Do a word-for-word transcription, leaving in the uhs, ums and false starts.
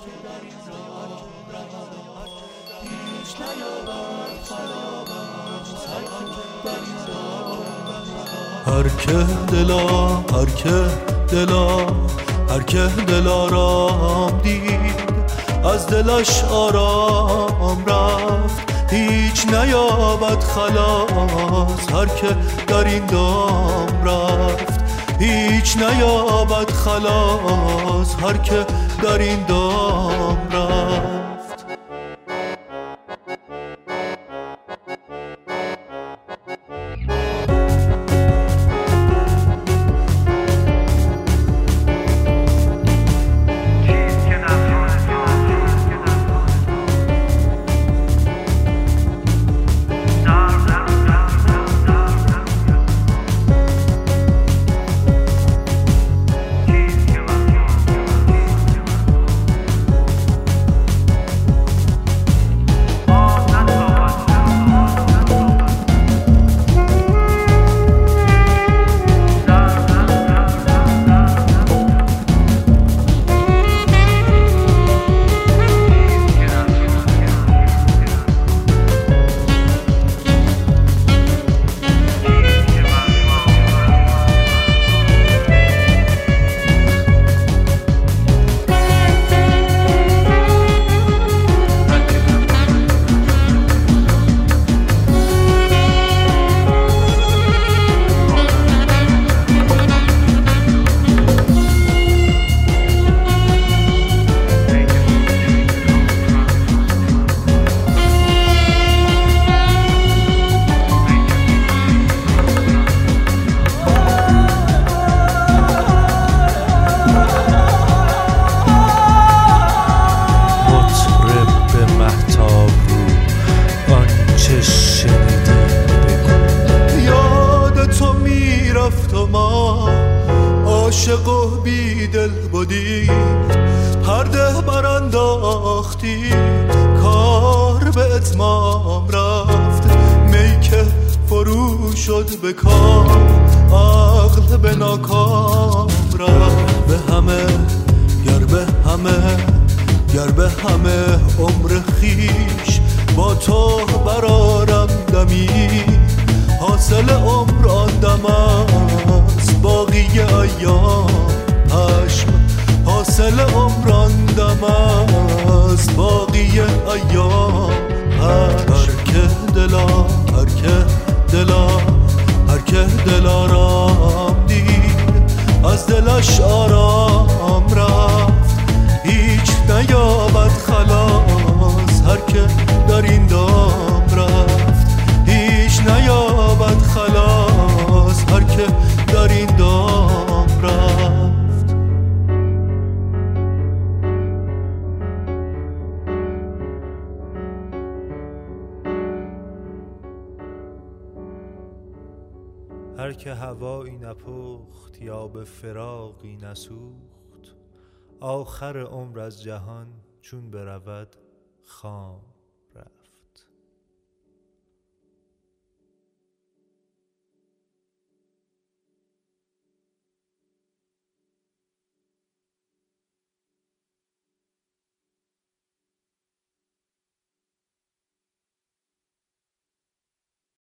هیچ نیابد خلاص هر که در این راه. هر که دلا هر که دلا هر که دل آرام دید از دلش آرام رفت. هیچ نیابد خلاص هر که در این دام رفت. هیچ نیابد خلاص هر که در این دام رفت. عاشق و بیدل بودی پرده برانداختی کار به اتمام رفت. می که فرو شد به کام عقل به ناکام رفت. به همه گر به همه گر به همه عمر خیش با تو برارم دمی حاصل عمر آن دم است باقی ایام پشم. حاصل عمر آن دم است باقی ایام پشم. هر که دلا هر که دلا هر که دل آرام دید از دلش آرام رفت. هیچ نیابد خلاص هر که در این دام رفت. هیچ نیابد خلاص هر که در این دام رفت. هر که هوایی نپخت یا به فراقی نسوخت آخر عمر از جهان چون برود خام.